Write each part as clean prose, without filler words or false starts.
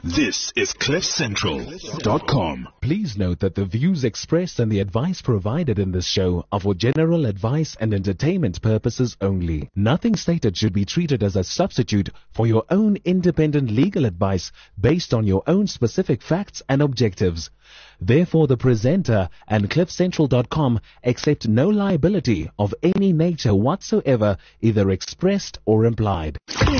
This is CliffCentral.com. Please note that the views expressed and the advice provided in this show are for general advice and entertainment purposes only. Nothing stated should be treated as a substitute for your own independent legal advice based on your own specific facts and objectives. Therefore, the presenter and CliffCentral.com accept no liability of any nature whatsoever, either expressed or implied.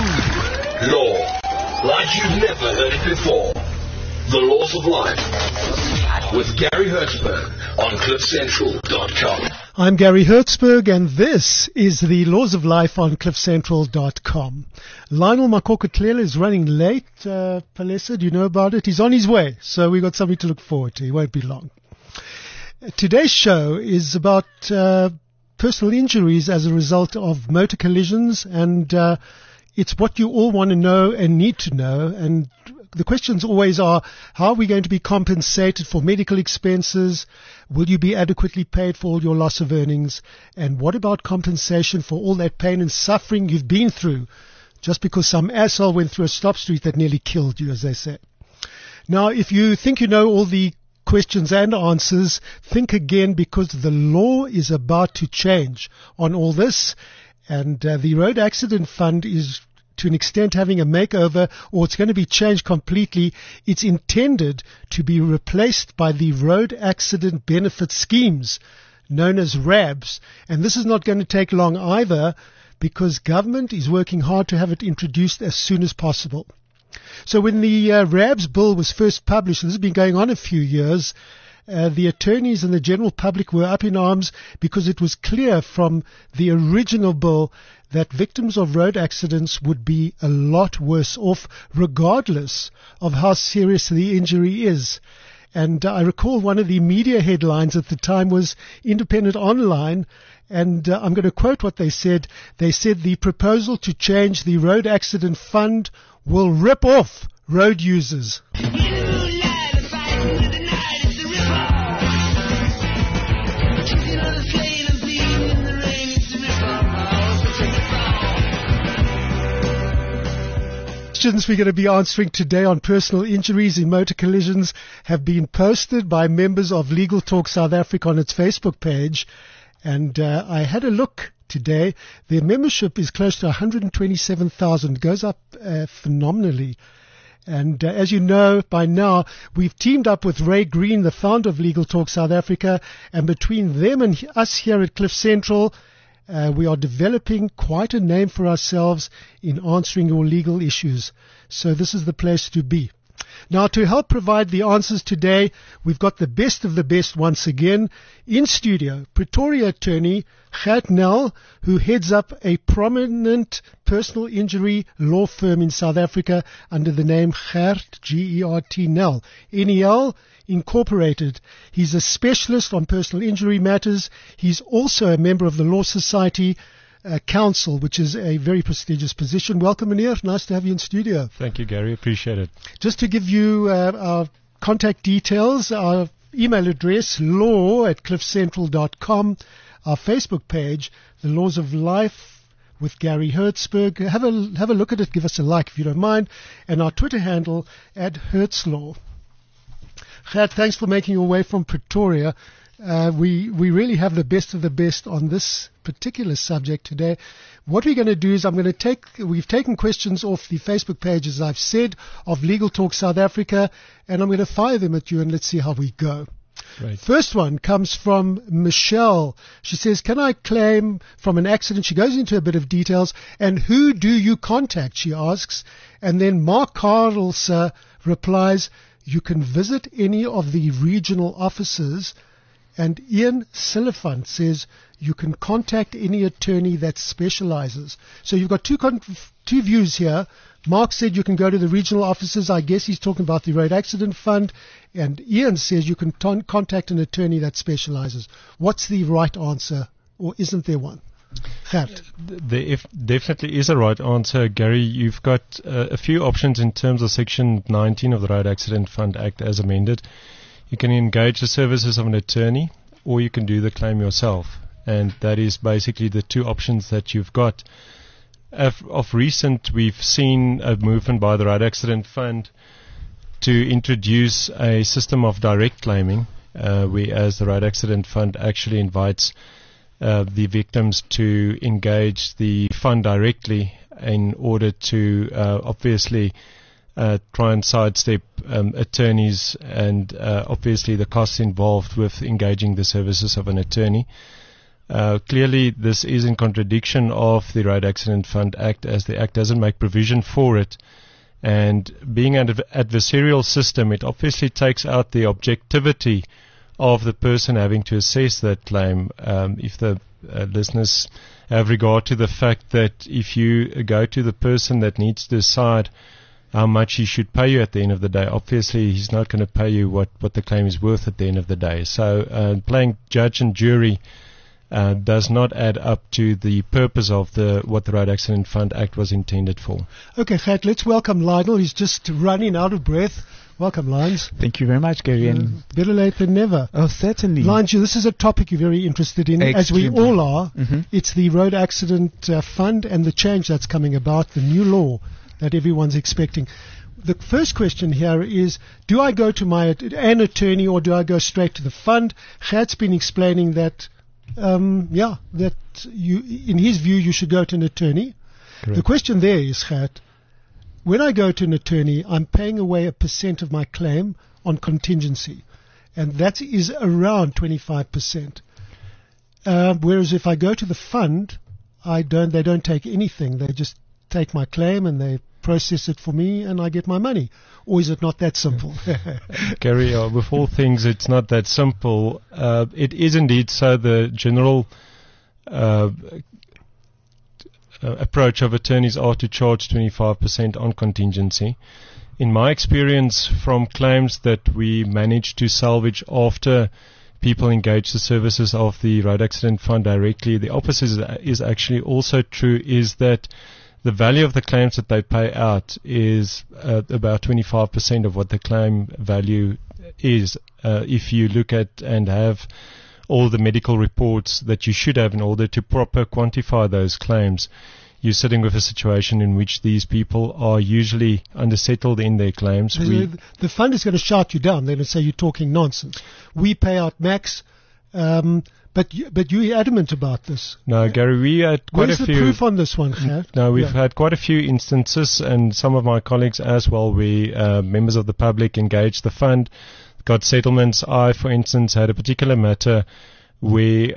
Law, like you've never heard it before. The Laws of Life, with Gary Hertzberg on CliffCentral.com. I'm Gary Hertzberg, and this is the Laws of Life on CliffCentral.com. Lionel Makokotlela is running late. Palesa, do you know about it? He's on his way, so we've got something to look forward to. He won't be long. Today's show is about personal injuries as a result of motor collisions, and it's what you all want to know and need to know. And the questions always are, how are we going to be compensated for medical expenses? Will you be adequately paid for all your loss of earnings? And what about compensation for all that pain and suffering you've been through just because some asshole went through a stop street that nearly killed you, as they say? Now, if you think you know all the questions and answers, think again, because the law is about to change on all this. And the Road Accident Fund is, to an extent, having a makeover, or it's going to be changed completely. It's intended to be replaced by the Road Accident Benefit Schemes, known as RABs. And this is not going to take long either, because government is working hard to have it introduced as soon as possible. So when the RABs bill was first published, and this has been going on a few years, the attorneys and the general public were up in arms because it was clear from the original bill that victims of road accidents would be a lot worse off regardless of how serious the injury is. And I recall one of the media headlines at the time was Independent Online, and I'm going to quote what they said. They said the proposal to change the Road Accident Fund will rip off road users. Questions we're going to be answering today on personal injuries in motor collisions have been posted by members of Legal Talk South Africa on its Facebook page, and I had a look today. Their membership is close to 127,000, goes up phenomenally. And as you know by now, we've teamed up with Ray Green, the founder of Legal Talk South Africa, and between them and us here at Cliff Central, we are developing quite a name for ourselves in answering your legal issues. So this is the place to be. Now, to help provide the answers today, we've got the best of the best once again. In studio, Pretoria attorney Gert Nel, who heads up a prominent personal injury law firm in South Africa under the name Gert, G-E-R-T, Nel, N-E-L, Incorporated. He's a specialist on personal injury matters. He's also a member of the Law Society Council, which is a very prestigious position. Welcome, Meneer. Nice to have you in studio. Thank you, Gary. Appreciate it. Just to give you our contact details, our email address, law@cliffcentral.com, our Facebook page, The Laws of Life with Gary Hertzberg. Have a look at it. Give us a like if you don't mind. And our Twitter handle, @HertzLaw. Gert, thanks for making your way from Pretoria. We really have the best of the best on this particular subject today. What we're going to do is we've taken questions off the Facebook page, as I've said, of Legal Talk South Africa, and I'm going to fire them at you, and let's see how we go. Right. First one comes from Michelle. She says, can I claim from an accident? She goes into a bit of details. And who do you contact, she asks. And then Mark Carls replies, you can visit any of the regional offices. And Ian Silifant says you can contact any attorney that specializes. So you've got two views here. Mark said you can go to the regional offices. I guess he's talking about the Road Accident Fund. And Ian says you can contact an attorney that specializes. What's the right answer, or isn't there one? Gert. There definitely is a right answer, Gary. You've got a few options in terms of Section 19 of the Road Accident Fund Act as amended. You can engage the services of an attorney, or you can do the claim yourself. And that is basically the two options that you've got. Of recent, we've seen a movement by the Road Accident Fund to introduce a system of direct claiming, whereas the Road Accident Fund actually invites the victims to engage the fund directly in order to obviously try and sidestep attorneys and obviously the costs involved with engaging the services of an attorney. Clearly, this is in contradiction of the Road Accident Fund Act, as the Act doesn't make provision for it. And being an adversarial system, it obviously takes out the objectivity of the person having to assess that claim. If the listeners have regard to the fact that if you go to the person that needs to decide how much he should pay you at the end of the day, obviously he's not going to pay you what the claim is worth at the end of the day. So playing judge and jury does not add up to the purpose of what the Road Accident Fund Act was intended for. Okay, Gert, let's welcome Lionel. He's just running out of breath. Welcome, Lions. Thank you very much, Gary. Better late than never. Oh, certainly. Lions, this is a topic you're very interested in, as we all are. Mm-hmm. It's the Road Accident Fund and the change that's coming about, the new law that everyone's expecting. The first question here is, do I go to an attorney or do I go straight to the fund? Gert's been explaining that, that in his view, you should go to an attorney. Correct. The question there is, Gert, when I go to an attorney, I'm paying away a % of my claim on contingency, and that is around 25%. Whereas if I go to the fund, they don't take anything. They just take my claim and they process it for me and I get my money. Or is it not that simple? Gary, with all things, it's not that simple. It is indeed so. The general approach of attorneys are to charge 25% on contingency. In my experience from claims that we managed to salvage after people engage the services of the Road Accident Fund directly, the opposite is actually also true, is that the value of the claims that they pay out is about 25% of what the claim value is. If you look at and have all the medical reports that you should have in order to proper quantify those claims, you're sitting with a situation in which these people are usually undersettled in their claims. The fund is going to shout you down. They're going to say you're talking nonsense. We pay out max, but you're adamant about this. No, Gary, we had quite a few. Where's the proof on this one, Gert? No, we've had quite a few instances, and some of my colleagues as well, members of the public engaged the fund, got settlements. I, for instance, had a particular matter where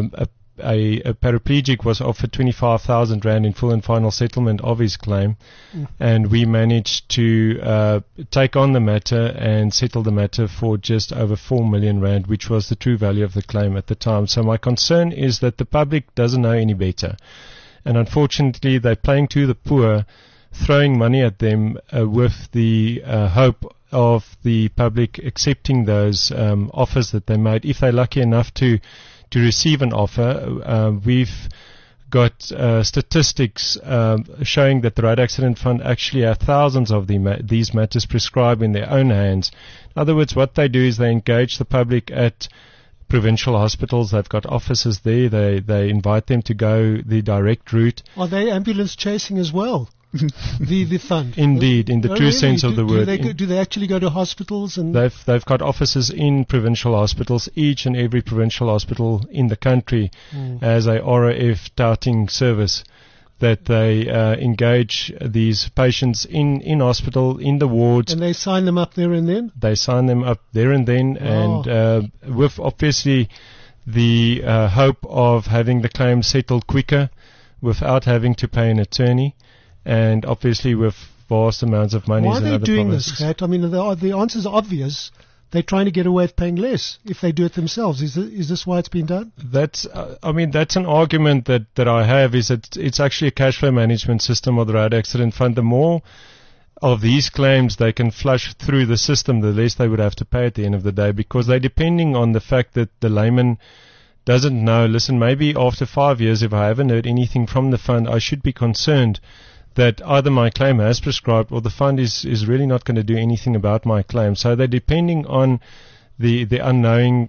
a paraplegic was offered 25,000 Rand in full and final settlement of his claim, and we managed to take on the matter and settle the matter for just over 4 million Rand, which was the true value of the claim at the time. So my concern is that the public doesn't know any better, and unfortunately they're playing to the poor, throwing money at them with the hope of the public accepting those offers that they made, if they're lucky enough to receive an offer. We've got statistics showing that the Road Accident Fund actually have thousands of these matters prescribed in their own hands. In other words, what they do is they engage the public at provincial hospitals. They've got offices there. They invite them to go the direct route. Are they ambulance chasing as well? the fund. Indeed, in the true sense of the word. Do they actually go to hospitals? And they've got offices in provincial hospitals. Each and every provincial hospital in the country has a RAF touting service that they engage these patients in hospital, in the wards. And they sign them up there and then? They sign them up there and then, and with obviously the hope of having the claim settled quicker without having to pay an attorney, and obviously with vast amounts of money. Why are they doing this, Gert? I mean, the answer is obvious. They're trying to get away with paying less if they do it themselves. Is this why it's been done? That's an argument that I have, is that it's actually a cash flow management system of the Road Accident Fund. The more of these claims they can flush through the system, the less they would have to pay at the end of the day, because they're depending on the fact that the layman doesn't know, listen, maybe after 5 years, if I haven't heard anything from the fund, I should be concerned that either my claim has prescribed or the fund is really not going to do anything about my claim. So they're depending on the unknowing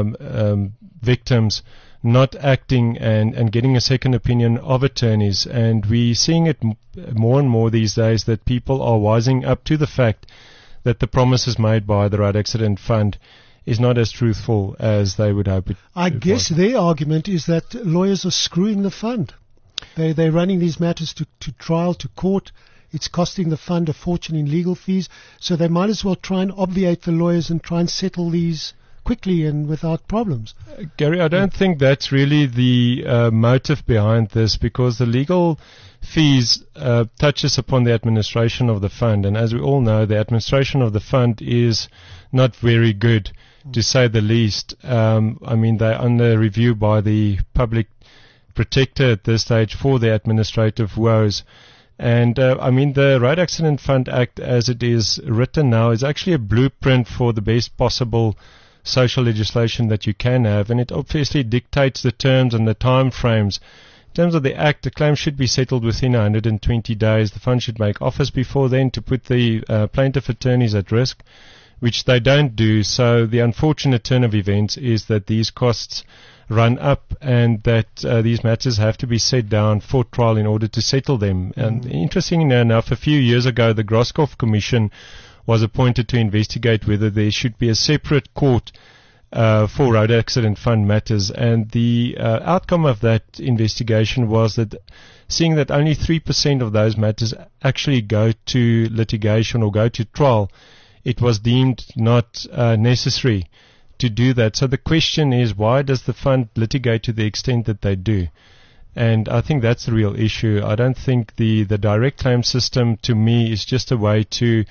victims not acting and getting a second opinion of attorneys. And we're seeing it more and more these days, that people are wising up to the fact that the promises made by the Road Accident Fund is not as truthful as they would hope it. I guess their argument is that lawyers are screwing the fund. They're running these matters to trial, to court. It's costing the fund a fortune in legal fees, so they might as well try and obviate the lawyers and try and settle these quickly and without problems. Gary, I don't think that's really the motive behind this, because the legal fees touches upon the administration of the fund, and as we all know, the administration of the fund is not very good, to say the least. I mean, they're under review by the public protector at this stage for the administrative woes. And I mean, the Road Accident Fund Act, as it is written now, is actually a blueprint for the best possible social legislation that you can have, and it obviously dictates the terms and the time frames. In terms of the Act, the claim should be settled within 120 days. The fund should make offers before then to put the plaintiff attorneys at risk, which they don't do. So the unfortunate turn of events is that these costs run up, and that these matters have to be set down for trial in order to settle them. And interestingly enough, a few years ago, the Grosskopf Commission was appointed to investigate whether there should be a separate court for road accident fund matters. And the outcome of that investigation was that, seeing that only 3% of those matters actually go to litigation or go to trial, it was deemed not necessary to do that. So the question is, why does the fund litigate to the extent that they do? And I think that's the real issue. I don't think the direct claim system, to me, is just a way to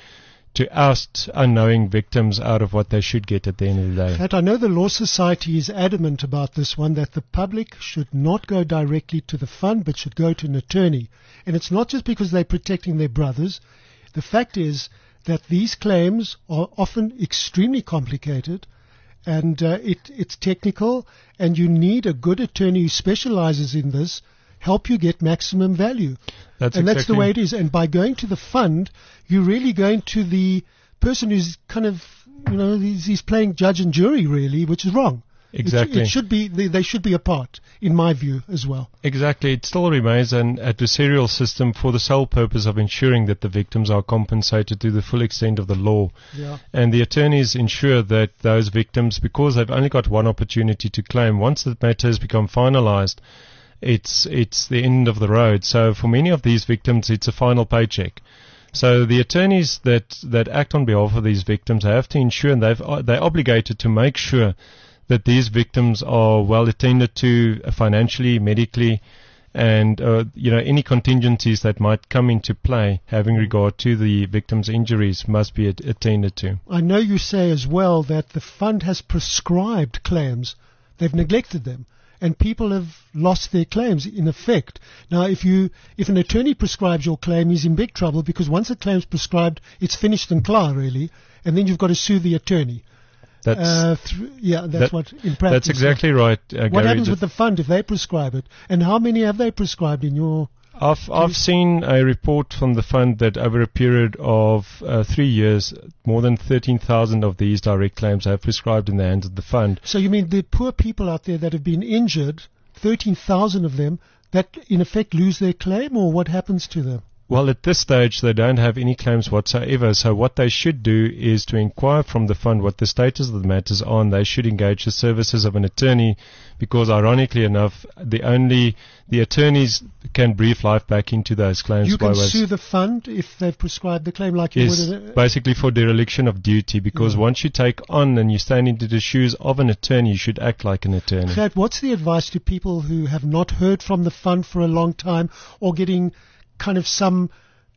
oust unknowing victims out of what they should get at the end of the day. In fact, I know the Law Society is adamant about this one, that the public should not go directly to the fund, but should go to an attorney. And it's not just because they're protecting their brothers. The fact is that these claims are often extremely complicated, and it's technical, and you need a good attorney who specializes in this help you get maximum value. That's the way it is. And by going to the fund, you're really going to the person who's kind of, he's playing judge and jury, really, which is wrong. Exactly. It should be, they should be apart, in my view, as well. Exactly. It still remains an adversarial system for the sole purpose of ensuring that the victims are compensated to the full extent of the law. Yeah. And the attorneys ensure that those victims, because they've only got one opportunity to claim, once the matter has become finalized, it's the end of the road. So for many of these victims, it's a final paycheck. So the attorneys that act on behalf of these victims have to ensure, and they're obligated to make sure that these victims are well attended to financially, medically, and any contingencies that might come into play having regard to the victim's injuries must be attended to. I know you say as well that the fund has prescribed claims. They've neglected them, and people have lost their claims in effect. Now, if an attorney prescribes your claim, he's in big trouble, because once a claim's prescribed, it's finished and clear, really, and then you've got to sue the attorney. That's what in practice. That's exactly right, Gary. What happens with the fund if they prescribe it? And how many have they prescribed in your... I've seen a report from the fund that over a period of 3 years, more than 13,000 of these direct claims have prescribed in the hands of the fund. So you mean the poor people out there that have been injured, 13,000 of them, that in effect lose their claim, or what happens to them? Well, at this stage, they don't have any claims whatsoever. So what they should do is to inquire from the fund what the status of the matters are, and they should engage the services of an attorney, because ironically enough, the attorneys can breathe life back into those claims. You can sue the fund if they've prescribed the claim, like you would. Basically for dereliction of duty, because once you take on and you stand into the shoes of an attorney, you should act like an attorney. Chad, what's the advice to people who have not heard from the fund for a long time, or getting kind of some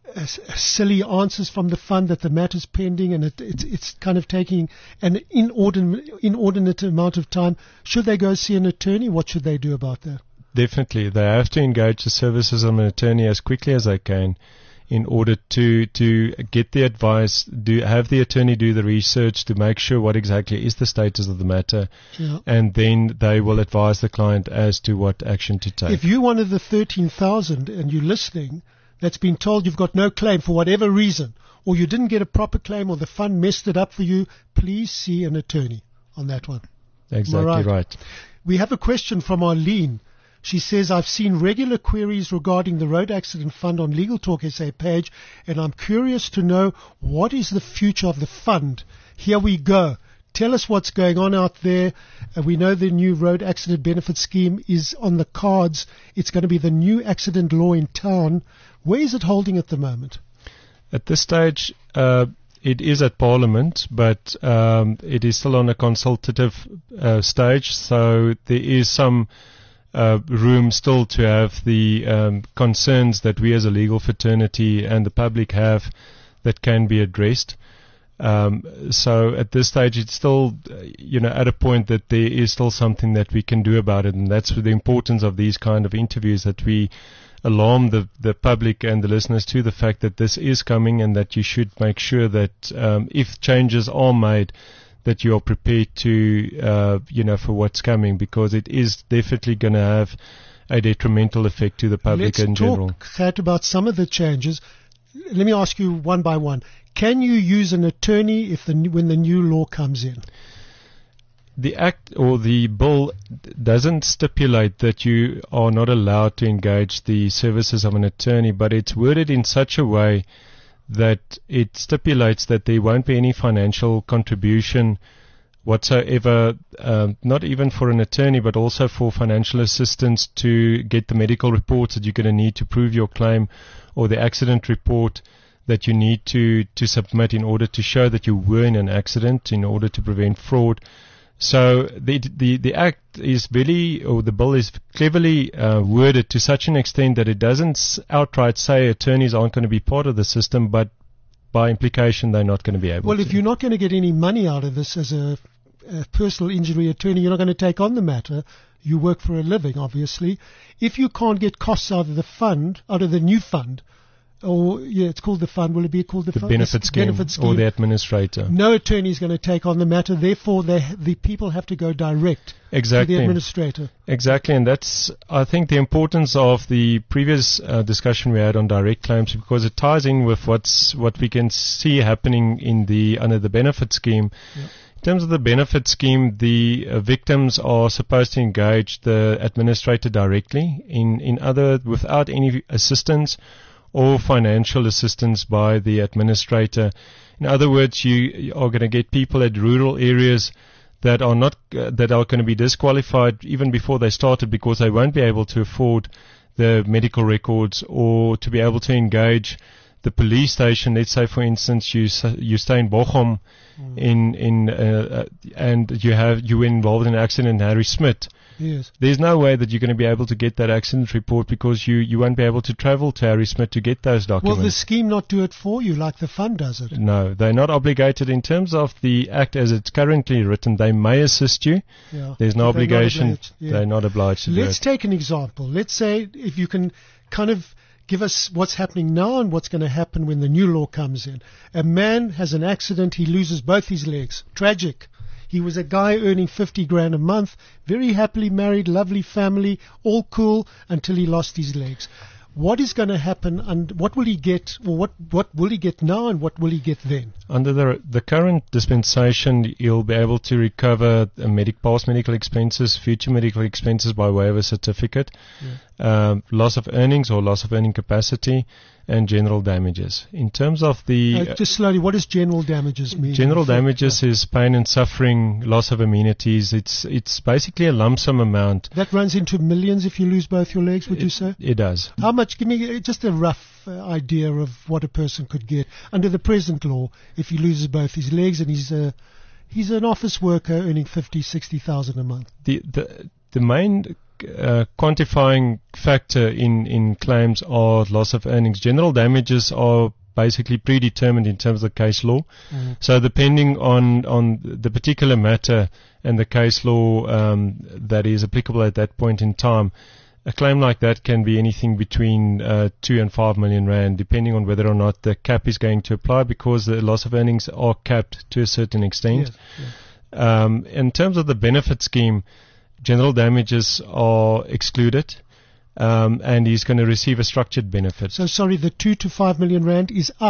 silly answers from the fund that the matter's pending, and it's kind of taking an inordinate amount of time? Should they go see an attorney? What should they do about that? Definitely. They have to engage the services of an attorney as quickly as they can in order to get the advice, have the attorney do the research to make sure what exactly is the status of the matter, and then they will advise the client as to what action to take. If you're one of the 13,000 and you're listening that's been told you've got no claim for whatever reason, or you didn't get a proper claim, or the fund messed it up for you, please see an attorney on that one. Exactly right. We have a question from Arlene, She says, I've seen regular queries regarding the Road Accident Fund on Legal Talk SA page, and I'm curious to know what is the future of the fund. Here we go. Tell us what's going on out there. We know the new Road Accident Benefit Scheme is on the cards. It's going to be the new accident law in town. Where is it holding at the moment? At this stage, it is at Parliament, but it is still on a consultative stage, so there is some room still to have the concerns that we as a legal fraternity and the public have that can be addressed. So at this stage, it's still, at a point that there is still something that we can do about it, and that's the importance of these kind of interviews, that we alarm the public and the listeners to the fact that this is coming, and that you should make sure that if changes are made, that you are prepared to, for what's coming, because it is definitely going to have a detrimental effect to the public in general. Let's talk, Gert, about some of the changes. Let me ask you one by one. Can you use an attorney when the new law comes in? The Act or the bill doesn't stipulate that you are not allowed to engage the services of an attorney, but it's worded in such a way that it stipulates that there won't be any financial contribution whatsoever, not even for an attorney, but also for financial assistance to get the medical reports that you're going to need to prove your claim, or the accident report that you need to submit in order to show that you were in an accident, in order to prevent fraud. So the Act is the bill is cleverly worded to such an extent that it doesn't outright say attorneys aren't going to be part of the system, but by implication they're not going to be able to. Well, if you're not going to get any money out of this as a personal injury attorney, you're not going to take on the matter. You work for a living, obviously. If you can't get costs out of the fund, out of the new fund, it's called the fund. Will it be called the fund? Benefit scheme, or the administrator. No attorney is going to take on the matter. Therefore, the people have to go direct to the administrator. Exactly, and that's, I think, the importance of the previous discussion we had on direct claims, because it ties in with what we can see happening under the benefit scheme. Yeah. In terms of the benefit scheme, the victims are supposed to engage the administrator directly, without any assistance or financial assistance by the administrator. In other words, you are going to get people at rural areas that are going to be disqualified even before they started, because they won't be able to afford the medical records or to be able to engage the police station. Let's say, for instance, you stay in Bochum, and you were involved in an accident in Harry Smith. Yes. There's no way that you're going to be able to get that accident report, because you won't be able to travel to Harry Smith to get those documents. Will the scheme not do it for you like the fund does it? No, they're not obligated. In terms of the Act as it's currently written, they may assist you. Yeah. There's no obligation. They're not obliged to do it. Let's take an example. Let's say if you can kind of give us what's happening now and what's going to happen when the new law comes in. A man has an accident. He loses both his legs. Tragic. He was a guy earning 50 grand a month, very happily married, lovely family, all cool, until he lost his legs. What is going to happen, and what will he get, or what will he get now, and what will he get then? Under the current dispensation, you'll be able to recover past medical expenses, future medical expenses by way of a certificate, loss of earnings or loss of earning capacity, and general damages. In terms of the... just slowly, what does general damages mean? General damages is pain and suffering, loss of amenities. It's basically a lump sum amount. That runs into millions if you lose both your legs, would you say? It does. How much? Give me just a rough idea of what a person could get under the present law if he loses both his legs and he's an office worker earning 50,000-60,000 a month. The main quantifying factor in claims are loss of earnings. General damages are basically predetermined in terms of case law. Mm-hmm. So depending on the particular matter and the case law that is applicable at that point in time, a claim like that can be anything between 2 and 5 million rand, depending on whether or not the cap is going to apply, because the loss of earnings are capped to a certain extent. Yes. In terms of the benefit scheme, general damages are excluded, and he's going to receive a structured benefit. So, sorry, the 2 to 5 million rand is out.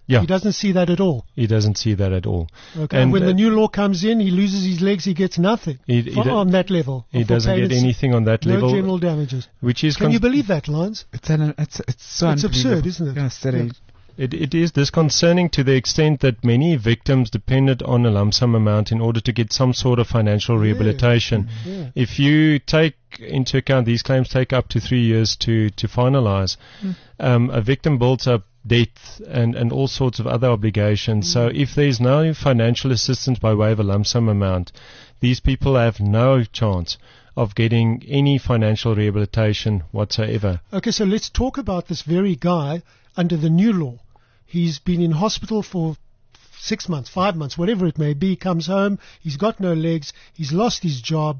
Yeah. He doesn't see that at all. He doesn't see that at all. Okay. And when the new law comes in, he loses his legs, he gets nothing on that level. He doesn't get anything on that level. No general damages. Which is Can you believe that, Lines? It's absurd, isn't it? Yes, Yeah. It is disconcerting to the extent that many victims depended on a lump sum amount in order to get some sort of financial rehabilitation. Yeah. If you take into account these claims take up to 3 years to finalize, a victim builds up debt and all sorts of other obligations. So if there's no financial assistance by way of a lump sum amount, these people have no chance of getting any financial rehabilitation whatsoever. Okay, so let's talk about this very guy under the new law. He's been in hospital for 6 months, 5 months, whatever it may be, comes home, he's got no legs, he's lost his job.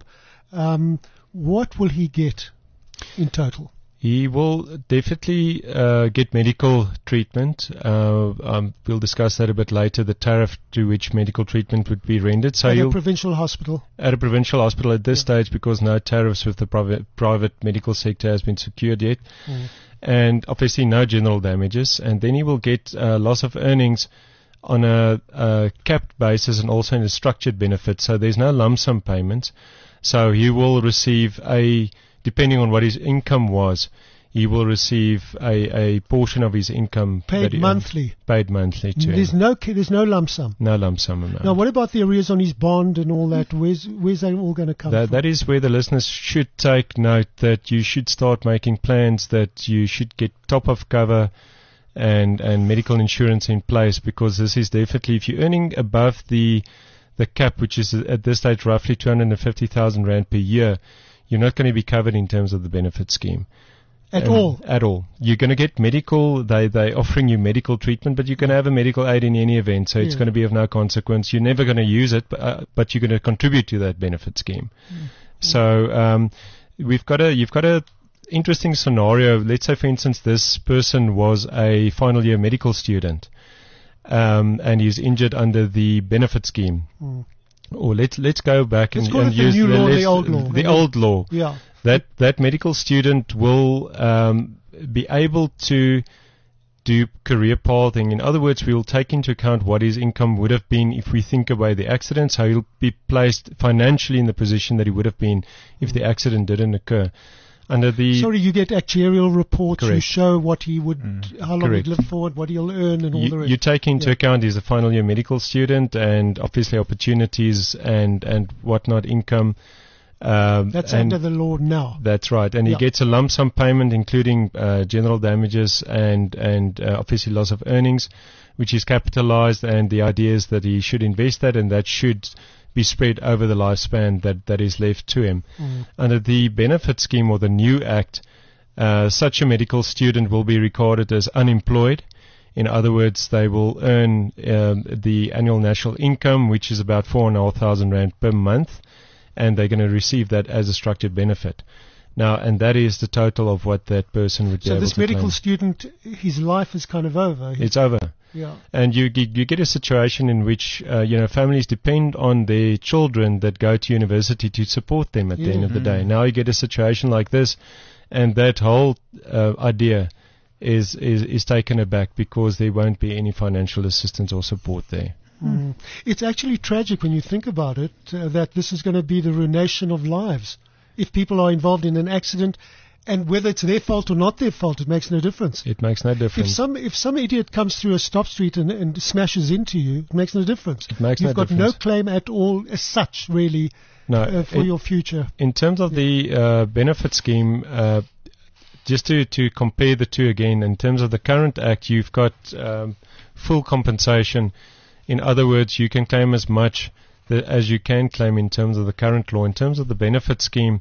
What will he get in total? He will definitely get medical treatment. We'll discuss that a bit later, the tariff to which medical treatment would be rendered. So at a provincial hospital? At a provincial hospital at this stage, because no tariffs with the private medical sector has been secured yet. And obviously no general damages. And then he will get loss of earnings on a capped basis and also in a structured benefit. So there's no lump sum payments. So he will receive depending on what his income was, he will receive a portion of his income paid monthly. Paid monthly to there's him. There's no lump sum. No lump sum amount. Now, what about the arrears on his bond and all that? Where's that all going to come from? That is where the listeners should take note that you should start making plans, that you should get top of cover and medical insurance in place, because this is definitely, if you're earning above the cap, which is at this stage roughly 250,000 Rand per year, you're not going to be covered in terms of the benefit scheme. At all? At all. You're going to get medical, they're offering you medical treatment, but you're going to have a medical aid in any event, so it's going to be of no consequence. You're never going to use it, but you're going to contribute to that benefit scheme. So you've got a interesting scenario. Let's say, for instance, this person was a final year medical student, and he's injured under the benefit scheme. Or let's go back and use the old law. Yeah. That medical student will be able to do career pathing. In other words, we will take into account what his income would have been if we think away the accident, so he'll be placed financially in the position that he would have been if the accident didn't occur. You get actuarial reports. Correct. You show what he would, how long he'd live for, what he'll earn, and all the rest. You take into account he's a final year medical student, and obviously opportunities and whatnot, income. That's under the law now. That's right, and he gets a lump sum payment, including general damages and obviously loss of earnings, which is capitalized. And the idea is that he should invest that, and that should be spread over the lifespan that is left to him. Under the benefit scheme or the new act, such a medical student will be recorded as unemployed. In other words, they will earn the annual national income, which is about 4,500 Rand per month, and they're going to receive that as a structured benefit. Now, and that is the total of what that person would be able to claim. So this medical student, his life is kind of over. It's over. Yeah. And you get a situation in which families depend on their children that go to university to support them at the end of the day. Now you get a situation like this, and that whole idea is taken aback because there won't be any financial assistance or support there. It's actually tragic when you think about it, that this is going to be the ruination of lives. If people are involved in an accident, and whether it's their fault or not their fault, it makes no difference. It makes no difference. If some idiot comes through a stop street and smashes into you, it makes no difference. It makes You've got difference. no claim at all as such, really, for your future. In terms of the benefit scheme, just to compare the two again, in terms of the current act, you've got full compensation. In other words, you can claim as much as you can claim in terms of the current law. In terms of the benefit scheme,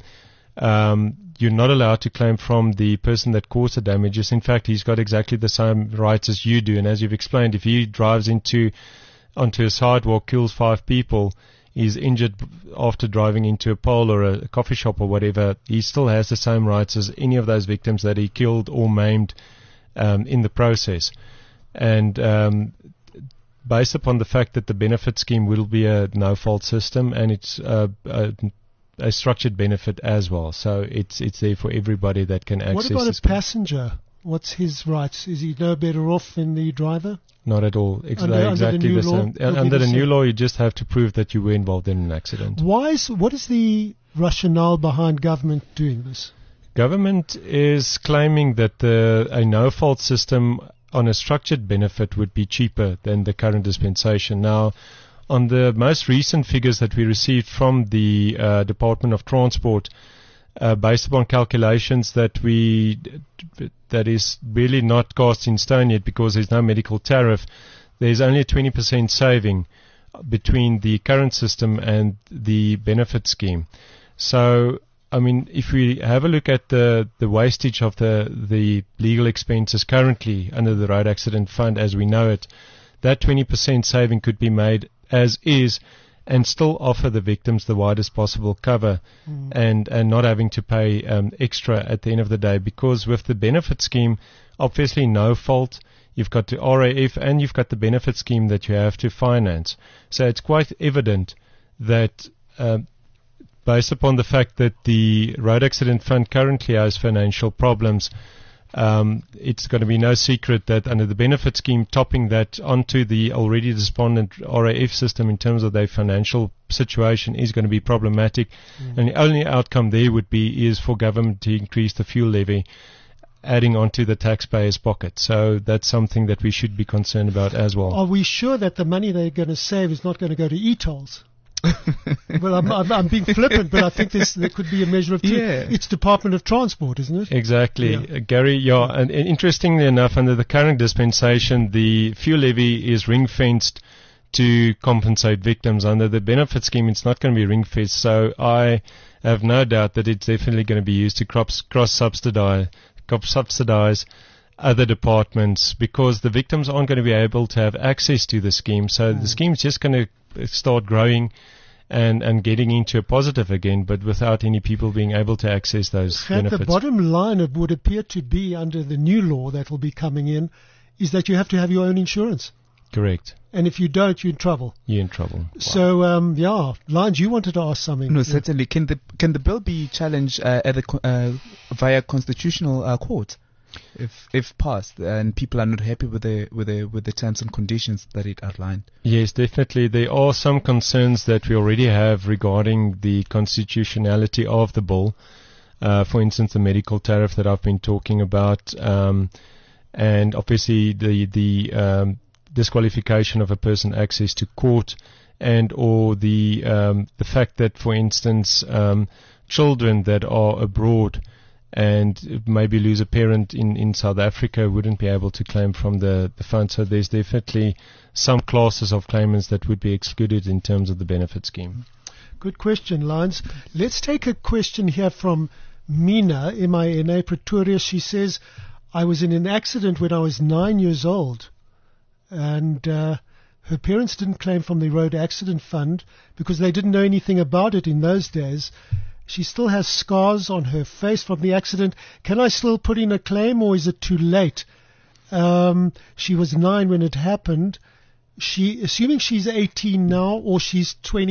you're not allowed to claim from the person that caused the damages. In fact, he's got exactly the same rights as you do. And as you've explained, if he drives onto a sidewalk, kills 5 people, is injured after driving into a pole or a coffee shop or whatever, he still has the same rights as any of those victims that he killed or maimed in the process. And based upon the fact that the benefit scheme will be a no-fault system, and it's a structured benefit as well, so it's there for everybody that can access. What about a passenger? What's his rights? Is he no better off than the driver? Not at all. Under Exactly the the new same. law, Under the new law, you just have to prove that you were involved in an accident. What is the rationale behind government doing this? Government is claiming that a no-fault system on a structured benefit would be cheaper than the current dispensation. Now, on the most recent figures that we received from the Department of Transport, based upon calculations that is really not cast in stone yet because there's no medical tariff, there's only a 20% saving between the current system and the benefit scheme. So, I mean, if we have a look at the wastage of the legal expenses currently under the Road Accident Fund as we know it, that 20% saving could be made as is and still offer the victims the widest possible cover and not having to pay extra at the end of the day. Because with the benefit scheme, obviously no fault, you've got the RAF and you've got the benefit scheme that you have to finance. So it's quite evident that based upon the fact that the Road Accident Fund currently has financial problems, it's going to be no secret that under the benefit scheme, topping that onto the already despondent RAF system in terms of their financial situation is going to be problematic. And the only outcome there would be is for government to increase the fuel levy, adding onto the taxpayer's pocket. So that's something that we should be concerned about as well. Are we sure that the money they're going to save is not going to go to e-tolls? Well, I'm being flippant, but I think there could be a measure of truth. Yeah. It's Department of Transport, isn't it? Exactly. Yeah. Gary, and interestingly enough, under the current dispensation, the fuel levy is ring-fenced to compensate victims. Under the benefit scheme, it's not going to be ring-fenced, so I have no doubt that it's definitely going to be used to cross-subsidize other departments because the victims aren't going to be able to have access to the scheme. So the scheme's just going to start growing and getting into a positive again, but without any people being able to access those benefits. The bottom line it would appear to be under the new law that will be coming in is that you have to have your own insurance. Correct. And if you don't, you're in trouble. You're in trouble. Wow. So, Lions, you wanted to ask something. No, certainly. Can the bill be challenged via constitutional court if passed and people are not happy with the terms and conditions that it outlined? Yes, definitely. There are some concerns that we already have regarding the constitutionality of the bill. For instance, the medical tariff that I've been talking about, and obviously the disqualification of a person access to court, and or the fact that, for instance, children that are abroad and maybe lose a parent in South Africa wouldn't be able to claim from the fund. So there's definitely some classes of claimants that would be excluded in terms of the benefit scheme. Good question, Lions. Let's take a question here from Mina, M-I-N-A, Pretoria. She says, I was in an accident when I was 9 years old, and her parents didn't claim from the Road Accident Fund because they didn't know anything about it in those days. She still has scars on her face from the accident. Can I still put in a claim, or is it too late? She was 9 when it happened. Assuming she's 18 now, or she's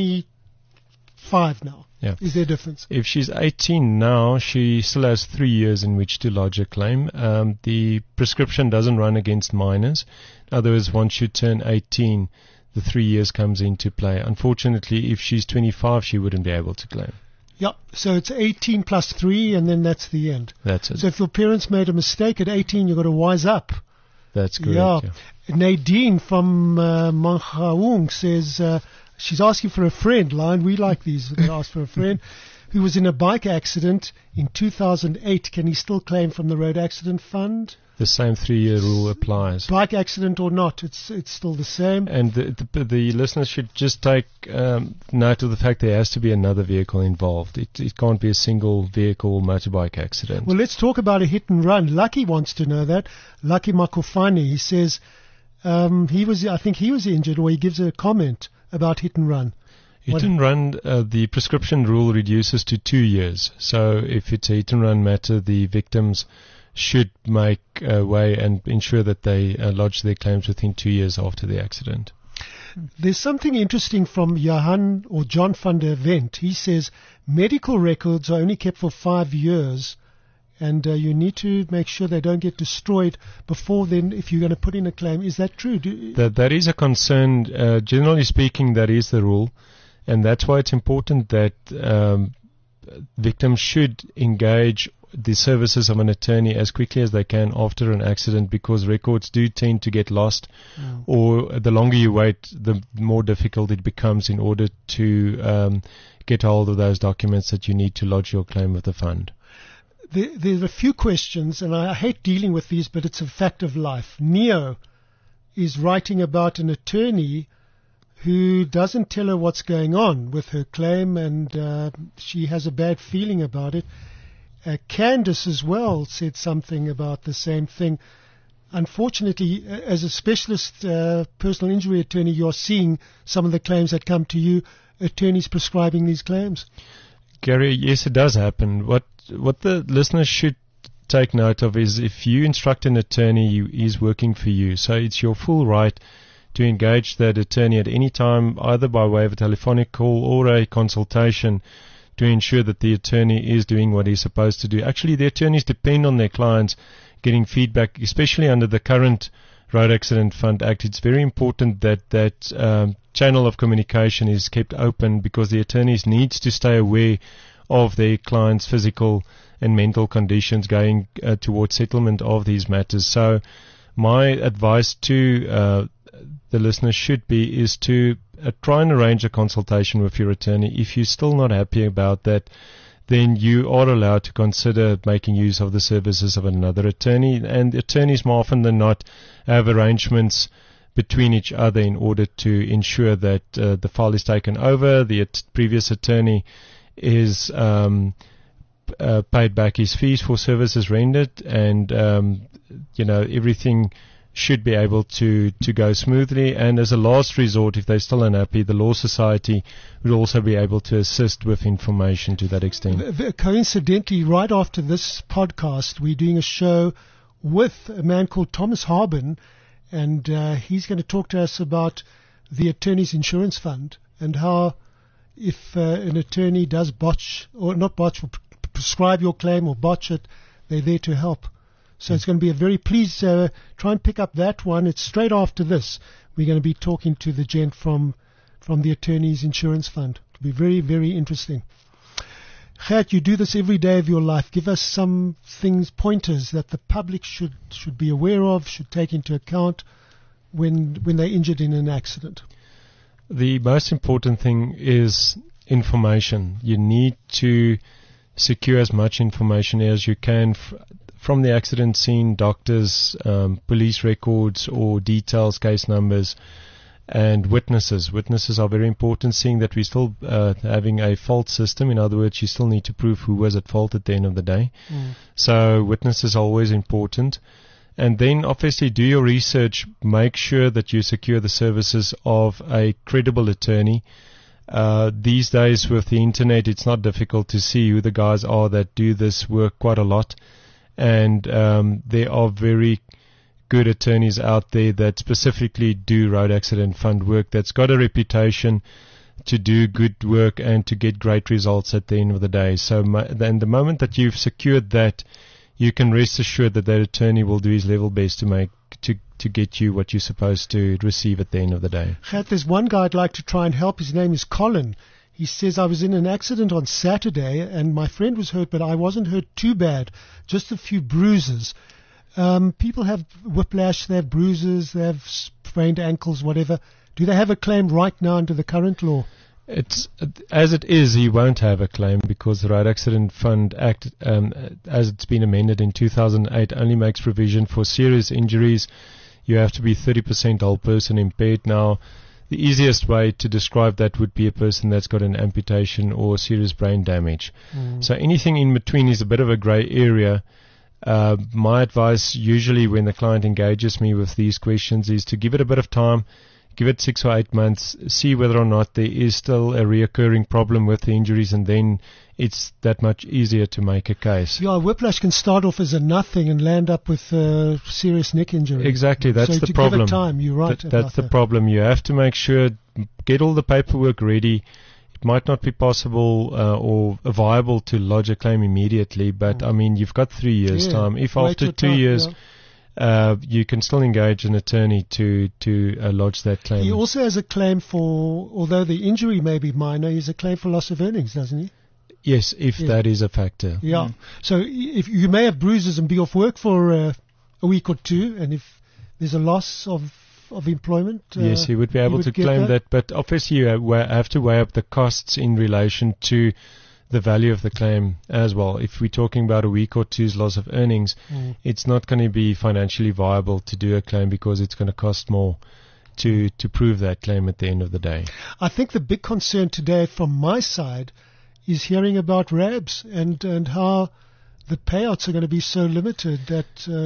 25 now. Yeah. Is there a difference? If she's 18 now, she still has 3 years in which to lodge a claim. The prescription doesn't run against minors. In other words, once you turn 18, the 3 years comes into play. Unfortunately, if she's 25, she wouldn't be able to claim. Yeah, so it's 18 plus 3, and then that's the end. That's it. So if your parents made a mistake at 18, you've got to wise up. That's correct. Yeah. Yeah. Nadine from Mangaung says she's asking for a friend. Line, we like these. They ask for a friend who was in a bike accident in 2008. Can he still claim from the Road Accident Fund? The same 3-year rule applies. Bike accident or not, it's still the same. And the listeners should just take note of the fact there has to be another vehicle involved. It can't be a single vehicle motorbike accident. Well, let's talk about a hit and run. Lucky wants to know that. Lucky Makofani, he says I think he was injured, or he gives a comment about hit and run. Hit and run, the prescription rule reduces to 2 years. So if it's a hit and run matter, the victims should make a way and ensure that they lodge their claims within 2 years after the accident. There's something interesting from Johan or John van der Wendt. He says medical records are only kept for 5 years and you need to make sure they don't get destroyed before then if you're going to put in a claim. Is that true? That is a concern. Generally speaking, that is the rule, and that's why it's important that victims should engage the services of an attorney as quickly as they can after an accident, because records do tend to get lost, or the longer you wait, the more difficult it becomes in order to get hold of those documents that you need to lodge your claim with the fund. There are a few questions, and I hate dealing with these, but it's a fact of life. Neo is writing about an attorney who doesn't tell her what's going on with her claim, and she has a bad feeling about it. Candace as well said something about the same thing. Unfortunately, as a specialist personal injury attorney, you're seeing some of the claims that come to you, attorneys prescribing these claims. Gary, yes, it does happen. What the listeners should take note of is, if you instruct an attorney who is working for you, so it's your full right to engage that attorney at any time, either by way of a telephonic call or a consultation, to ensure that the attorney is doing what he's supposed to do. Actually, the attorneys depend on their clients getting feedback, especially under the current Road Accident Fund Act. It's very important that channel of communication is kept open, because the attorneys need to stay aware of their clients' physical and mental conditions going towards settlement of these matters. So my advice to the listeners is to try and arrange a consultation with your attorney. If you're still not happy about that, then you are allowed to consider making use of the services of another attorney. And attorneys, more often than not, have arrangements between each other in order to ensure that the file is taken over, the previous attorney is paid back his fees for services rendered, and everything should be able to go smoothly. And as a last resort, if they're still unhappy, the Law Society would also be able to assist with information to that extent. Coincidentally, right after this podcast, we're doing a show with a man called Thomas Harbin, and he's going to talk to us about the Attorney's Insurance Fund and how, if an attorney does botch, or not botch, or prescribe your claim or botch it, they're there to help. So it's going to be please try and pick up that one. It's straight after this. We're going to be talking to the gent from the Attorney's Insurance Fund. It'll be very, very interesting. Gert, you do this every day of your life. Give us some pointers that the public should be aware of, should take into account when they're injured in an accident. The most important thing is information. You need to secure as much information as you can from the accident scene, doctors, police records or details, case numbers, and witnesses. Witnesses are very important, seeing that we're still having a fault system. In other words, you still need to prove who was at fault at the end of the day. So witnesses are always important. And then obviously do your research. Make sure that you secure the services of a credible attorney. These days with the internet, it's not difficult to see who the guys are that do this work quite a lot. And there are very good attorneys out there that specifically do road accident fund work, that's got a reputation to do good work and to get great results at the end of the day. So then the moment that you've secured that, you can rest assured that that attorney will do his level best to get you what you're supposed to receive at the end of the day. There's one guy I'd like to try and help. His name is Colin. He says, I was in an accident on Saturday and my friend was hurt, but I wasn't hurt too bad, just a few bruises. People have whiplash, they have bruises, they have sprained ankles, whatever. Do they have a claim right now under the current law? It's as it is, he won't have a claim, because the Road Accident Fund Act, as it's been amended in 2008, only makes provision for serious injuries. You have to be 30% whole person impaired. Now, the easiest way to describe that would be a person that's got an amputation or serious brain damage. So anything in between is a bit of a grey area. My advice usually when the client engages me with these questions is to give it a bit of time. Give it 6 or 8 months, see whether or not there is still a reoccurring problem with the injuries, and then it's that much easier to make a case. Yeah, whiplash can start off as a nothing and land up with a serious neck injury. Exactly, that's so the to problem. Give it time, you're right. That's the problem. You have to make sure, get all the paperwork ready. might not be possible or viable to lodge a claim immediately, but I mean, you've got 3 years' time. If Wait after your 2 time, years, yeah. you can still engage an attorney to lodge that claim. He also has a claim for, although the injury may be minor, he has a claim for loss of earnings, doesn't he? Yes, if that is a factor. Yeah. So if you may have bruises and be off work for a week or two, and if there's a loss of employment, yes, he would be able to claim that. But obviously, you have to weigh up the costs in relation to the value of the claim as well. If we're talking about a week or two's loss of earnings, it's not going to be financially viable to do a claim because it's going to cost more to prove that claim at the end of the day. I think the big concern today from my side is hearing about RABs and how the payouts are going to be so limited that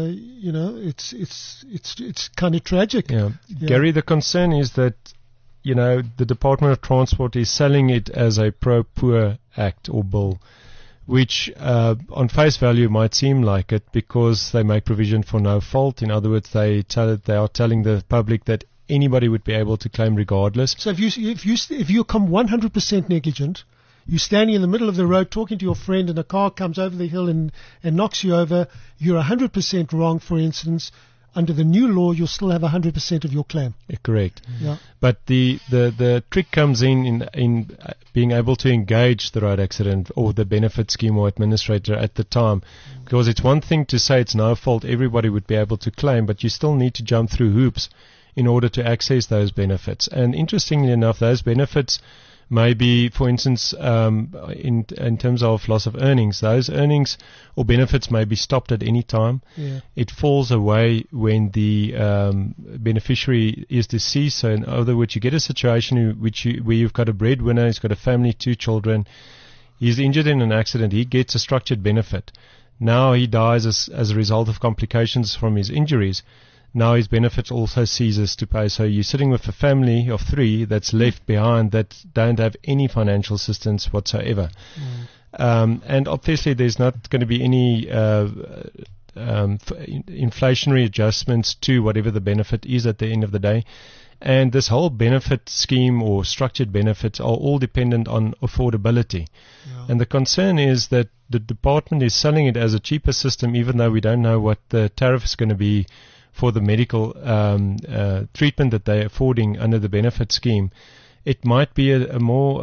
it's kind of tragic. Yeah. Gary, the concern is that the Department of Transport is selling it as a pro-poor act or bill, which on face value might seem like it because they make provision for no fault. In other words, they are telling the public that anybody would be able to claim regardless. So if you come 100% negligent, you're standing in the middle of the road talking to your friend and a car comes over the hill and knocks you over, you're 100% wrong, for instance. Under the new law, you'll still have 100% of your claim. Correct. Yeah. But the trick comes in being able to engage the road accident or the benefit scheme or administrator at the time. Because it's one thing to say it's no fault, everybody would be able to claim, but you still need to jump through hoops in order to access those benefits. And interestingly enough, those benefits maybe, for instance, in terms of loss of earnings, those earnings or benefits may be stopped at any time. Yeah. It falls away when the beneficiary is deceased. So in other words, you get a situation where you've got a breadwinner, he's got a family, 2 children, he's injured in an accident, he gets a structured benefit. Now he dies as a result of complications from his injuries. Now his benefit also ceases to pay. So you're sitting with a family of 3 that's left behind that don't have any financial assistance whatsoever. And obviously there's not going to be any inflationary adjustments to whatever the benefit is at the end of the day. And this whole benefit scheme or structured benefits are all dependent on affordability. Yeah. And the concern is that the department is selling it as a cheaper system, even though we don't know what the tariff is going to be for the medical treatment that they're affording under the benefit scheme. It might be a more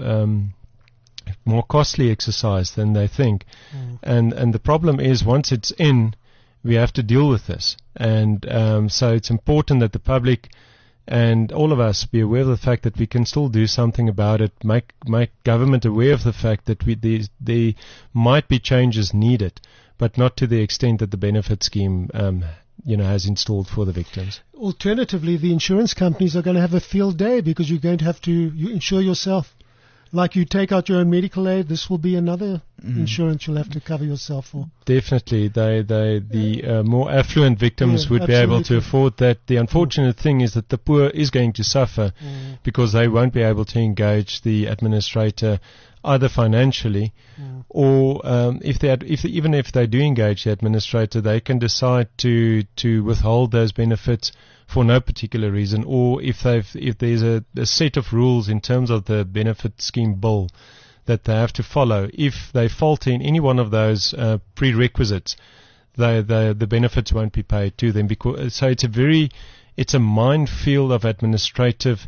costly exercise than they think. And the problem is once it's in, we have to deal with this. And so it's important that the public and all of us be aware of the fact that we can still do something about it, make government aware of the fact that there might be changes needed, but not to the extent that the benefit scheme has installed for the victims. Alternatively, the insurance companies are going to have a field day because you're going to have to insure yourself. Like you take out your own medical aid, this will be another insurance you'll have to cover yourself for. Definitely. The more affluent victims would be able to afford that. The unfortunate thing is that the poor is going to suffer because they won't be able to engage the administrator either financially or even if they do engage the administrator, they can decide to withhold those benefits for no particular reason, or if there's a set of rules in terms of the benefit scheme bill that they have to follow. If they falter in any one of those prerequisites, the benefits won't be paid to them. So it's a minefield of administrative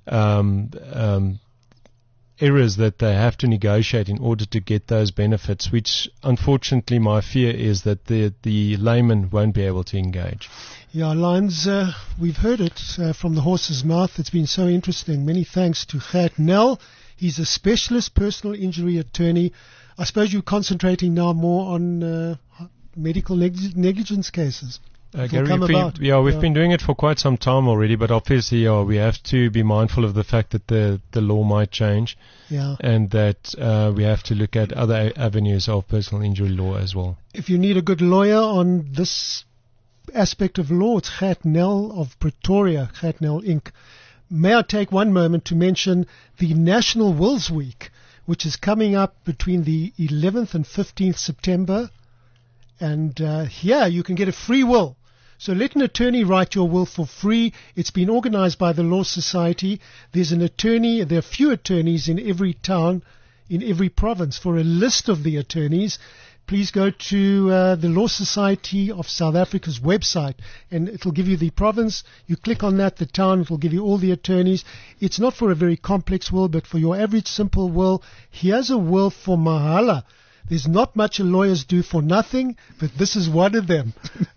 errors that they have to negotiate in order to get those benefits, which unfortunately my fear is that the layman won't be able to engage. Yeah, Lions, we've heard it from the horse's mouth. It's been so interesting. Many thanks to Gert Nel. He's a specialist personal injury attorney. I suppose you're concentrating now more on medical negligence cases. Gary, we've been doing it for quite some time already, but obviously we have to be mindful of the fact that the law might change, and that we have to look at other avenues of personal injury law as well. If you need a good lawyer on this aspect of law, it's Gert Nel of Pretoria, Gert Nel Inc. May I take one moment to mention the National Wills Week, which is coming up between the 11th and 15th September. And here you can get a free will. So let an attorney write your will for free. It's been organized by the Law Society. There's an attorney, there are few attorneys in every town, in every province. For a list of the attorneys, please go to the Law Society of South Africa's website, and it'll give you the province. You click on that, the town, it'll give you all the attorneys. It's not for a very complex will, but for your average simple will. Here's a will for mahala. There's not much lawyers do for nothing, but this is one of them.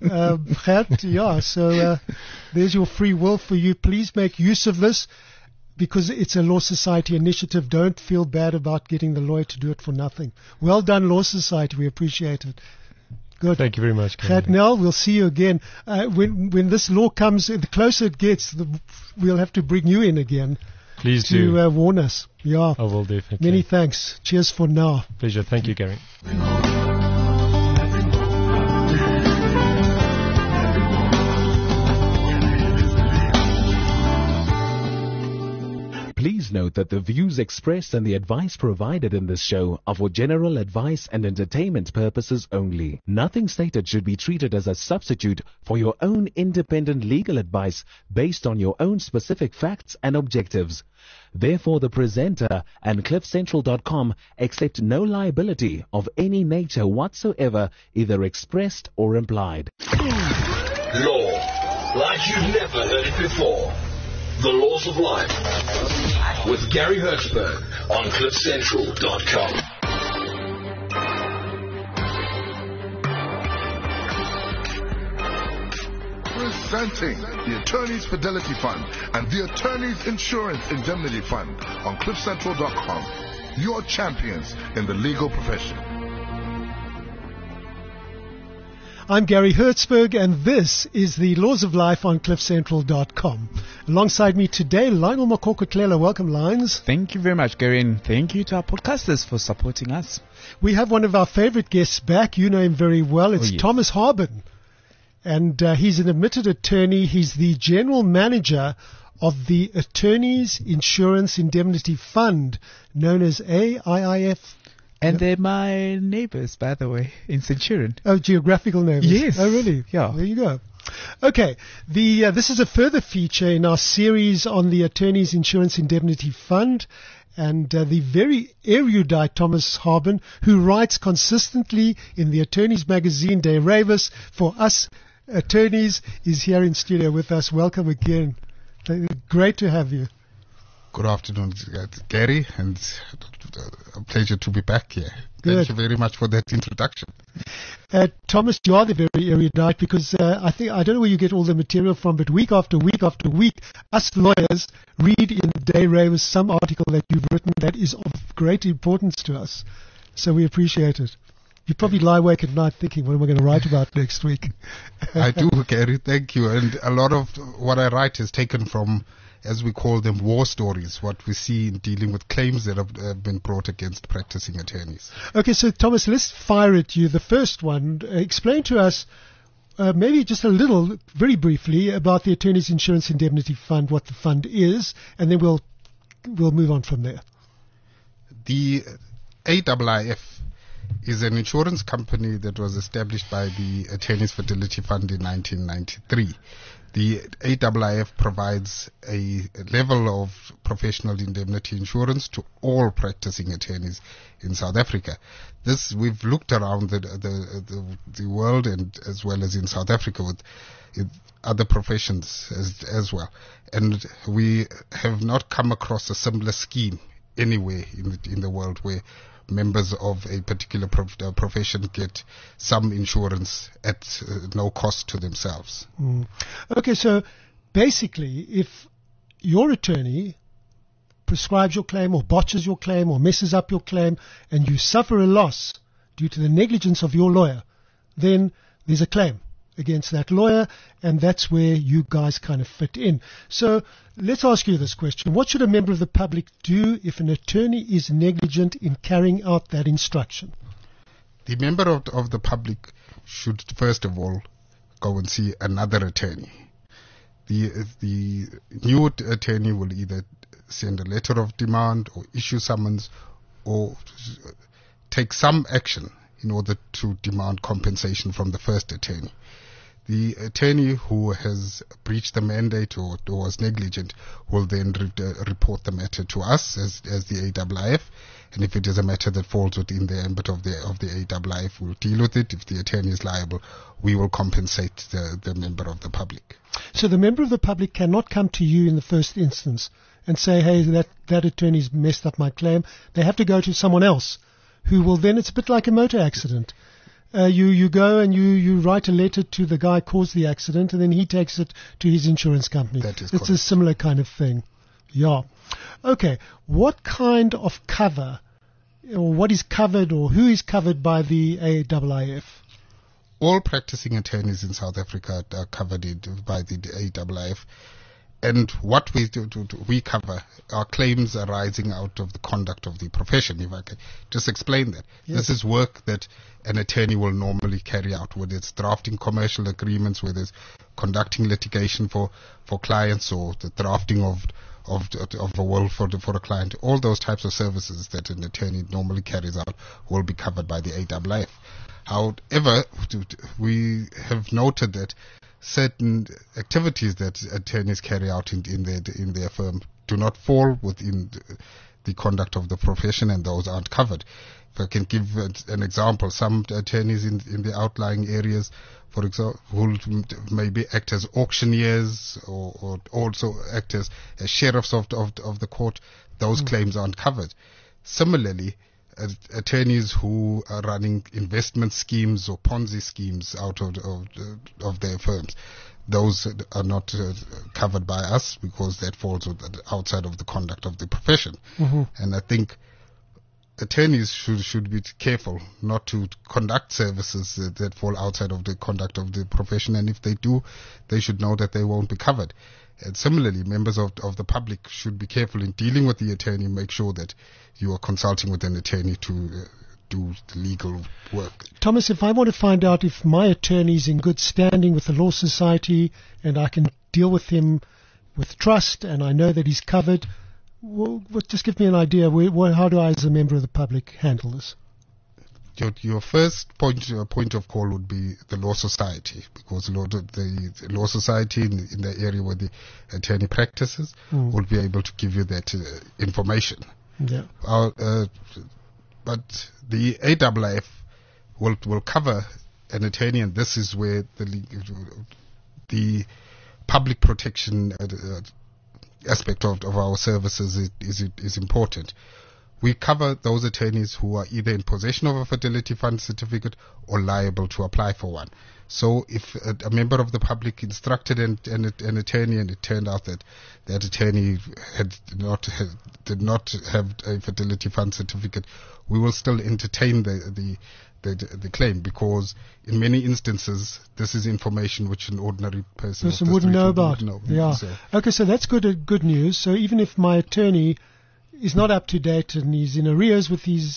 So there's your free will for you. Please make use of this because it's a Law Society initiative. Don't feel bad about getting the lawyer to do it for nothing. Well done, Law Society. We appreciate it. Good. Thank you very much, Gary. Nell, we'll see you again. When this law comes, the closer it gets, we'll have to bring you in again. Please do. To warn us. Yeah. I will definitely. Many thanks. Cheers for now. Pleasure. Thank you, Gary. Please note that the views expressed and the advice provided in this show are for general advice and entertainment purposes only. Nothing stated should be treated as a substitute for your own independent legal advice based on your own specific facts and objectives. Therefore, the presenter and CliffCentral.com accept no liability of any nature whatsoever, either expressed or implied. Law, like you've never heard it before. The Laws of Life with Gary Hertzberg on CliffCentral.com. Presenting the Attorneys Fidelity Fund and the Attorneys Insurance Indemnity Fund on CliffCentral.com. Your champions in the legal profession. I'm Gary Hertzberg, and this is the Laws of Life on CliffCentral.com. Alongside me today, Lionel Makoko-Tlela. Welcome, Lions. Thank you very much, Gary, and thank you to our podcasters for supporting us. We have one of our favorite guests back. You know him very well. It's Thomas Harbin, and he's an admitted attorney. He's the general manager of the Attorneys Insurance Indemnity Fund, known as AIIF. And they're my neighbors, by the way, in Centurion. Oh, geographical neighbors. Yes. Oh, really? Yeah. There you go. Okay. This is a further feature in our series on the Attorneys Insurance Indemnity Fund. And the very erudite Thomas Harbin, who writes consistently in the Attorneys magazine, De Revis, for us attorneys, is here in studio with us. Welcome again. Great to have you. Good afternoon, Gary, and a pleasure to be back here. Good. Thank you very much for that introduction. Thomas, you are the very erudite because I don't know where you get all the material from, but week after week after week, us lawyers read in De Revis some article that you've written that is of great importance to us. So we appreciate it. You probably lie awake at night thinking, what am I going to write about next week? I do, Gary. Thank you. And a lot of what I write is taken from, as we call them, war stories, what we see in dealing with claims that have been brought against practicing attorneys. Okay, so Thomas, let's fire at you. The first one, explain to us maybe just a little, very briefly, about the Attorneys Insurance Indemnity Fund, what the fund is, and then we'll move on from there. The AIIF is an insurance company that was established by the Attorneys Fidelity Fund in 1993. The AIIF provides a level of professional indemnity insurance to all practicing attorneys in South Africa. This, we've looked around the world and as well as in South Africa with other professions as well. And we have not come across a similar scheme anywhere in the world where members of a particular profession get some insurance at no cost to themselves. Okay, so basically, if your attorney prescribes your claim or botches your claim or messes up your claim and you suffer a loss due to the negligence of your lawyer, then there's a claim against that lawyer, and that's where you guys kind of fit in. So let's ask you this question. What should a member of the public do if an attorney is negligent in carrying out that instruction? The member of the public should first of all go and see another attorney. The new attorney will either send a letter of demand or issue summons or take some action in order to demand compensation from the first attorney. The attorney who has breached the mandate or was negligent will then report the matter to us as the AIIF. And if it is a matter that falls within the ambit of the AIIF, we'll deal with it. If the attorney is liable, we will compensate the member of the public. So the member of the public cannot come to you in the first instance and say, hey, that attorney's messed up my claim. They have to go to someone else who will then, it's a bit like a motor accident. You go and you write a letter to the guy who caused the accident, and then he takes it to his insurance company. That is It's a similar kind of thing. Yeah. Okay. What kind of cover, or what is covered, or who is covered by the AIIF? All practicing attorneys in South Africa are covered by the AIIF. And what we cover are claims arising out of the conduct of the profession, if I can just explain that. Yes. This is work that an attorney will normally carry out, whether it's drafting commercial agreements, whether it's conducting litigation for clients, or the drafting of a will for a client. All those types of services that an attorney normally carries out will be covered by the AIIF. However, we have noted that certain activities that attorneys carry out in their firm do not fall within the conduct of the profession, and those aren't covered. If I can give an example, some attorneys in the outlying areas, for example, who maybe act as auctioneers or also act as sheriffs of the court, those claims aren't covered. Similarly, attorneys who are running investment schemes or Ponzi schemes out of their firms, those are not covered by us, because that falls outside of the conduct of the profession. Mm-hmm. And I think attorneys should be careful not to conduct services that fall outside of the conduct of the profession, and if they do, they should know that they won't be covered. And similarly, members of the public should be careful in dealing with the attorney. Make sure that you are consulting with an attorney to do the legal work. Thomas, if I want to find out if my attorney is in good standing with the Law Society and I can deal with him with trust and I know that he's covered, just give me an idea. How do I, as a member of the public, handle this? Your first point of call would be the Law Society, because the Law Society in the area where the attorney practices will be able to give you that information. Yeah. But the AIIF will cover an attorney, and this is where the public protection aspect of our services is important. We cover those attorneys who are either in possession of a Fidelity Fund certificate or liable to apply for one. So if a member of the public instructed an attorney and it turned out that that attorney did not have a Fidelity Fund certificate, we will still entertain the claim, because in many instances this is information which an ordinary person wouldn't know about. Yeah. So. Okay, so that's good news. So even if my attorney is not up to date and he's in arrears with his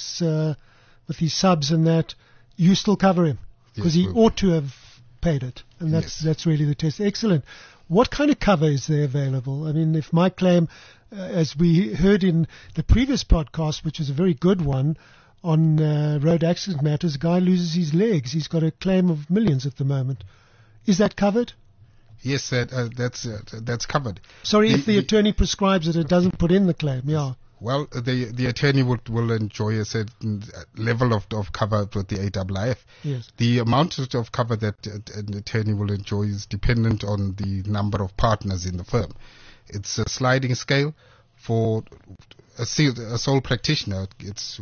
subs and that, you still cover him, because he ought to have paid it, and that's really the test. Excellent. What kind of cover is there available? I mean, if my claim, as we heard in the previous podcast, which is a very good one on road accident matters, a guy loses his legs. He's got a claim of millions at the moment. Is that covered? Yes, that's covered. Sorry, if the attorney prescribes it doesn't put in the claim, yeah. Well, the attorney will enjoy a certain level of cover with the AIIF. Yes. The amount of cover that an attorney will enjoy is dependent on the number of partners in the firm. It's a sliding scale. For a sole practitioner, it's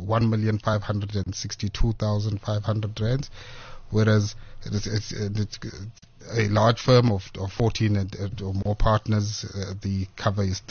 1,562,500 rands, whereas it's a large firm of 14 or more partners, the cover is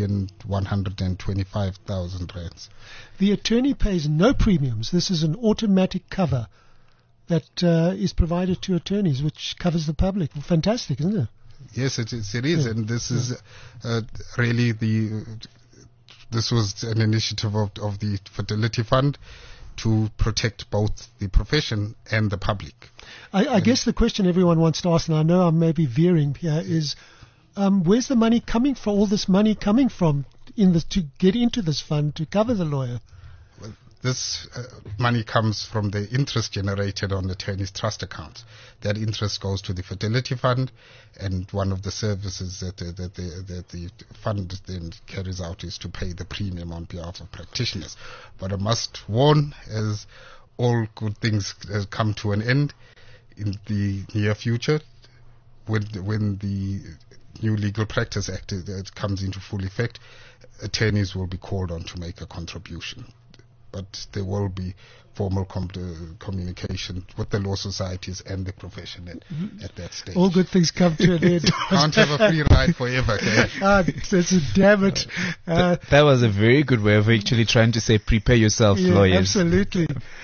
3,125,000 rands. The attorney pays no premiums. This is an automatic cover that is provided to attorneys, which covers the public. Well, fantastic, isn't it? Yes, it is, and this is really this was an initiative of the Fidelity Fund to protect both the profession and the public. I guess the question everyone wants to ask, and I know I may be veering here, is where's the money coming from, all this money coming from to get into this fund to cover the lawyer? Well, This money comes from the interest generated on attorneys' trust accounts. That interest goes to the Fidelity Fund, and one of the services that the fund then carries out is to pay the premium on behalf of practitioners. But I must warn, as all good things come to an end in the near future, when the new Legal Practice Act comes into full effect, attorneys will be called on to make a contribution. But there will be formal communication with the law societies and the profession at that stage. All good things come to an end. Can't have a free ride forever. Okay? Damn it. That was a very good way of actually trying to say prepare yourself, lawyers. Absolutely.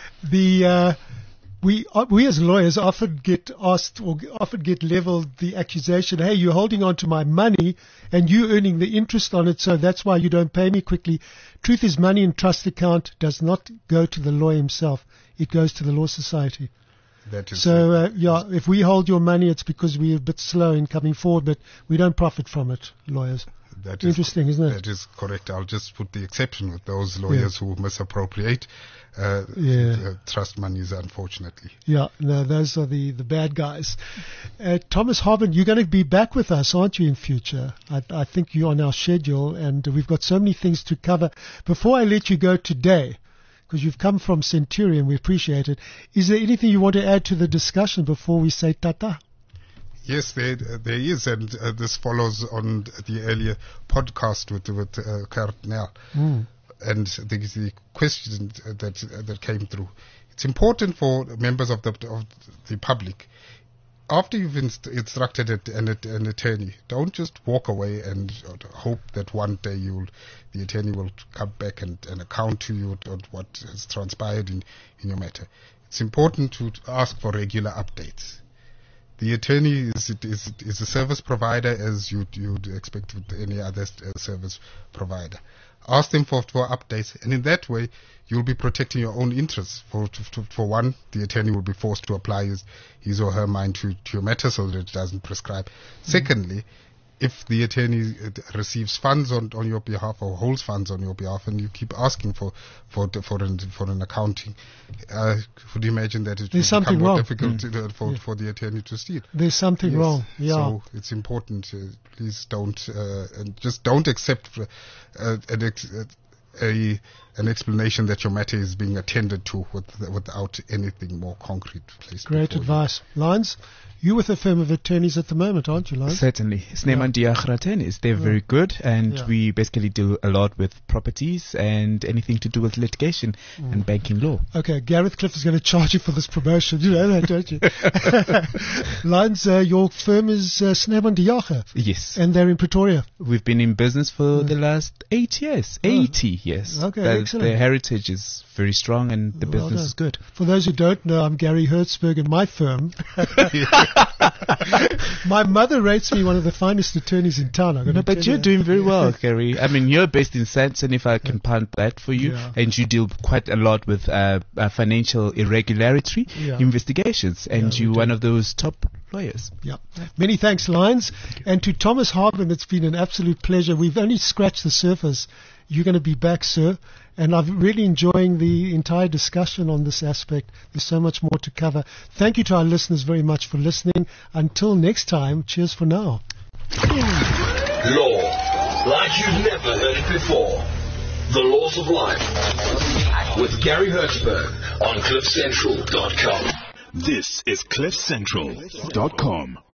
We as lawyers often get asked or often get leveled the accusation, hey, you're holding on to my money and you earning the interest on it, so that's why you don't pay me quickly. Truth is, money in trust account does not go to the lawyer himself. It goes to the law society. That is so, if we hold your money, it's because we're a bit slow in coming forward, but we don't profit from it, lawyers. That is interesting, isn't it? That is correct. I'll just put the exception with those lawyers who misappropriate trust monies, unfortunately. Yeah, no, those are the bad guys. Thomas Harbin, you're going to be back with us, aren't you, in future? I think you're on our schedule, and we've got so many things to cover. Before I let you go today, because you've come from Centurion, we appreciate it, is there anything you want to add to the discussion before we say tata? Yes, there is, and this follows on the earlier podcast with Cardinal. And the question that came through. It's important for members of the public, after you've instructed an attorney, don't just walk away and hope that one day the attorney will come back and account to you on what has transpired in your matter. It's important to ask for regular updates. The attorney is a service provider as you'd expect with any other service provider. Ask them for updates, and in that way, you'll be protecting your own interests. For one, the attorney will be forced to apply his or her mind to your matter so that it doesn't prescribe. Secondly, if the attorney receives funds on your behalf or holds funds on your behalf, and you keep asking for an accounting, would you imagine that it will become more difficult for the attorney to steal? There's something wrong. Yeah. So it's important. Please don't accept an explanation that your matter is being attended to without anything more concrete placed. Great advice, Lines. You're with a firm of attorneys at the moment, aren't you, Lines? Certainly. Sneeman Diagra attorneys. They're very good, and we basically do a lot with properties and anything to do with litigation and banking law. Okay, Gareth Cliff is going to charge you for this promotion. You know that, don't you? Lines, your firm is Sneeman Diagra. Yes. And they're in Pretoria. We've been in business for the last 8 years. 80 years. Okay, excellent. The heritage is very strong and the business is good. For those who don't know, I'm Gary Hertzberg, and my firm... My mother rates me one of the finest attorneys in town. But you're doing very well, Gary. I mean, you're based in Sandton, if I can punt that for you, and you deal quite a lot with financial irregularity investigations, and you're one of those top lawyers. Yeah. Many thanks, Lines. And to Thomas Harbin, it's been an absolute pleasure. We've only scratched the surface. You're going to be back, sir. And I'm really enjoying the entire discussion on this aspect. There's so much more to cover. Thank you to our listeners very much for listening. Until next time, cheers for now. Law, like you've never heard it before. The Laws of Life with Gary Hertzberg on CliffCentral.com. This is CliffCentral.com.